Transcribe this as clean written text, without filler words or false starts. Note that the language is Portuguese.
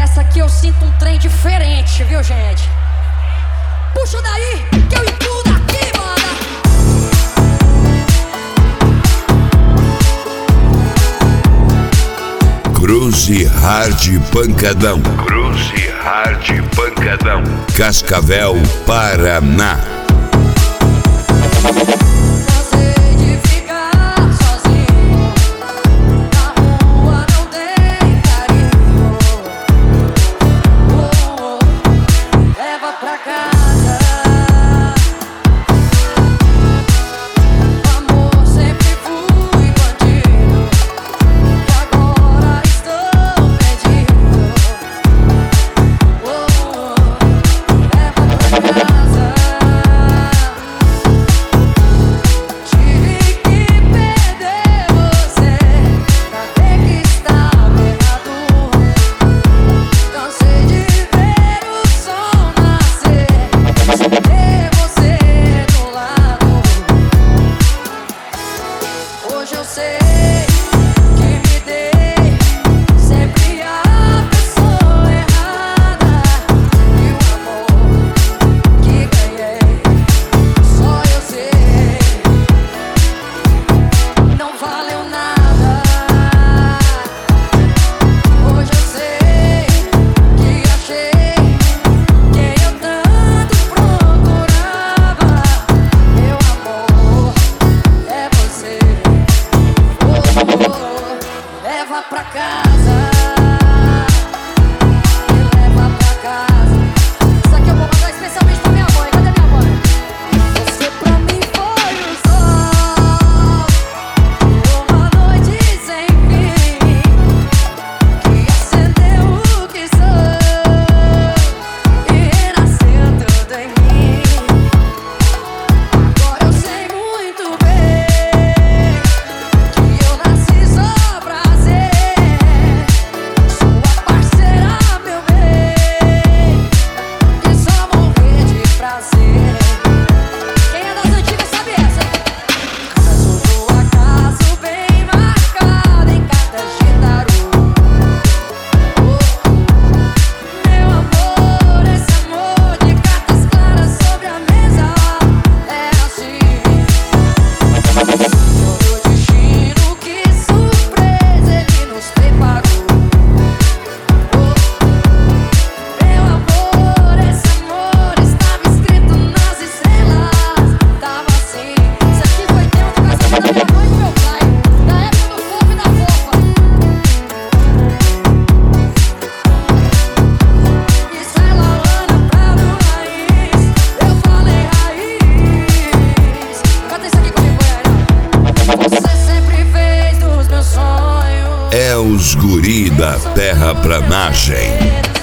Essa aqui eu sinto um trem diferente, viu, gente? Puxa daí, que eu incluo aqui, mano. Cruze Hard Pancadão. Cruze Hard Pancadão. Cascavel, Paraná. Hoje eu sei que me dei sempre a pessoa errada, e o amor que ganhei só eu sei não valeu nada. Hoje eu sei que achei quem eu tanto procurava. Meu amor é você. Leva pra casa, me leva pra casa. Isso aqui eu vou mandar especialmente pra minha mãe. Cadê minha mãe? Você pra mim foi o sol, uma noite sem fim, que acendeu o que sou e renasceu tudo em mim. Agora eu sei muito bem que eu nasci só pra ser sua parceira, meu bem, e só morrer de prazer. Quem é das antigas sabe essa. Caso do acaso bem marcado em cartas de tarô. Meu amor, esse amor de cartas claras sobre a mesa é assim. Todo destino, que surpresa ele nos preparou. Meu amor, esse amor estava escrito nas estrelas. Tava assim. Isso aqui foi tempo do casamento da minha mãe e do meu pai, da época do fofo e da fofa. Isso é Laurana Prado Raiz. Eu falei raiz. Canta isso aqui comigo, Goiânia. Você sempre fez dos meus sonhos É os guri da terraplanagem.